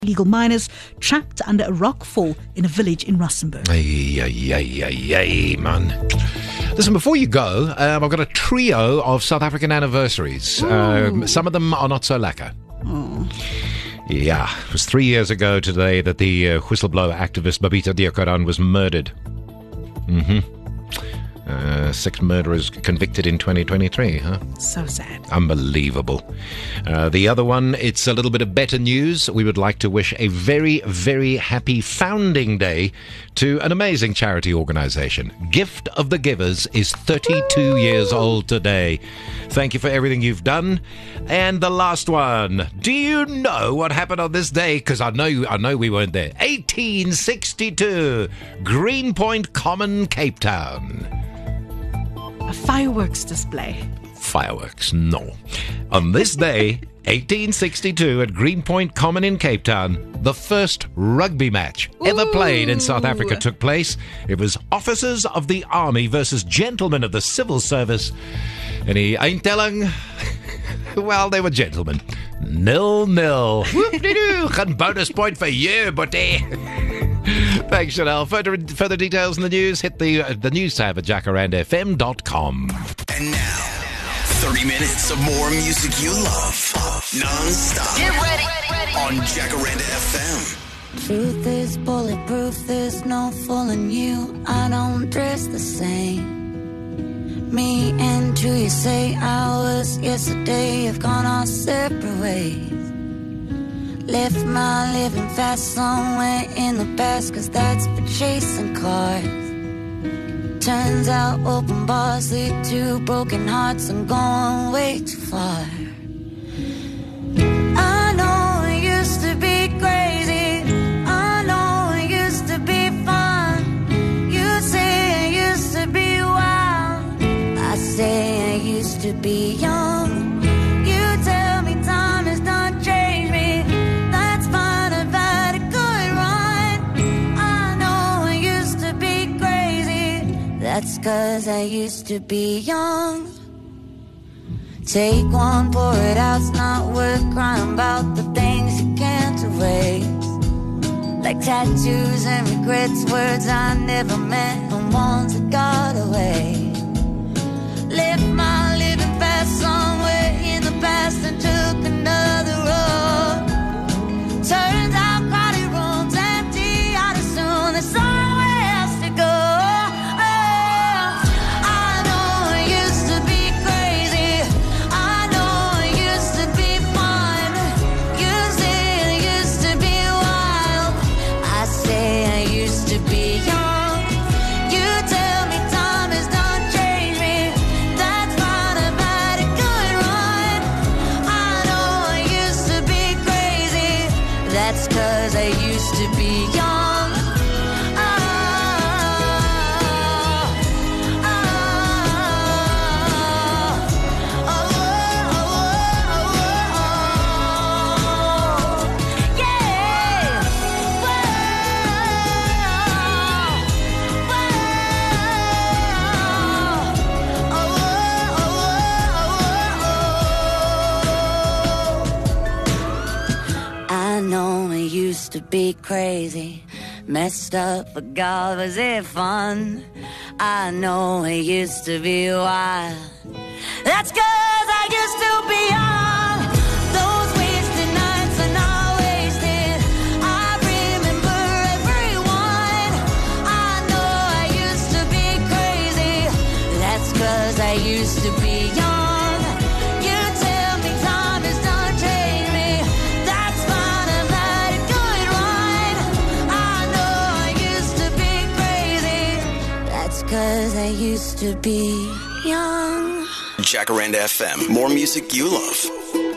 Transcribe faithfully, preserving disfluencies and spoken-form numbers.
Illegal miners trapped under a rock fall in a village in Rustenburg. Ay, ay, ay, ay, ay, man. Listen, before you go, um, I've got a trio of South African anniversaries. Um, some of them are not so lacquer. Oh. Yeah, it was three years ago today that the uh, whistleblower activist Babita Deokaran was murdered. Mm-hmm. Uh, six murderers convicted in twenty twenty-three, huh? So sad. Unbelievable. Uh, the other one, it's a little bit of better news. We would like to wish a very, very happy founding day to an amazing charity organisation. Gift of the Givers is thirty-two Woo! Years old today. Thank you for everything you've done. And the last one. Do you know what happened on this day? Because I know, you, I know we weren't there. eighteen sixty-two, Greenpoint Common, Cape Town. A fireworks display. Fireworks, no. On this day, eighteen sixty-two, at Greenpoint Common in Cape Town, the first rugby match ever Ooh. Played in South Africa took place. It was officers of the army versus gentlemen of the civil service. And he ain't telling, well, they were gentlemen. Nil nil. Whoop-de-doo. And bonus point for you, buddy. Thanks, Chanel. Further further details in the news, hit the uh, the news tab at jacaranda f m dot com. And now, thirty minutes of more music you love, non-stop. Get ready, ready. On Jacaranda F M. Truth is bulletproof, there's no fooling you. I don't dress the same. Me and who you say I was yesterday have gone our separate ways. Left my living fast somewhere in the past, cause that's for chasing cars. Turns out open bars lead to broken hearts. I'm going way too far. I know it used to be crazy, I know it used to be fun. You say it used to be wild, I say I used to be young. You tell me time has done changed me, that's fine, I've had a good run. I know I used to be crazy, that's cause I used to be young. Take one, pour it out, it's not worth crying about the things you can't erase. Like tattoos and regrets, words I never meant, and ones that got away. Left my living fast somewhere in the past and took another road. Turns out crowded rooms empty out as soon, there's somewhere else to go. Oh, I know it used to be crazy, I know it used to be fun. You say it used to be wild, I say I used to be young. You tell me time has done changed me, that's fine, I've had a good run. I know I used to be crazy, that's cause I used to be young. Oh, oh, oh, oh, oh, oh, yeah. I know it used to be crazy, messed up, but God, was it fun? I know it used to be wild, that's cause I used to be young. Those wasted nights are not wasted, I remember everyone. I know I used to be crazy, that's cause I used to be young. You tell me time has done changed me, that's fine, I've had a good run. I know I used to be crazy, that's cause I used to be young. Jacaranda F M. More music you love.